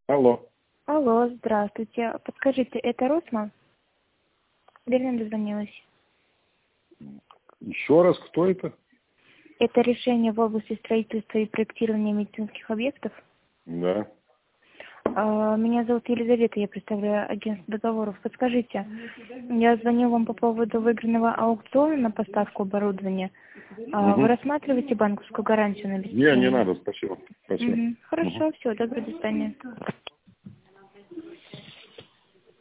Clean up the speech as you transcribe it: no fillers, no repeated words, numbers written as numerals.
Алло. Алло, здравствуйте. Подскажите, это Росма? Верно дозвонилась? Еще раз, кто это? Это решение в области строительства и проектирования медицинских объектов? Да. Меня зовут Елизавета, я представляю агентство договоров. Подскажите, я звоню вам по поводу выигранного аукциона на поставку оборудования. Вы рассматриваете банковскую гарантию на обеспечение? Не надо, спасибо. Спасибо. Хорошо, все, доброго, до свидания.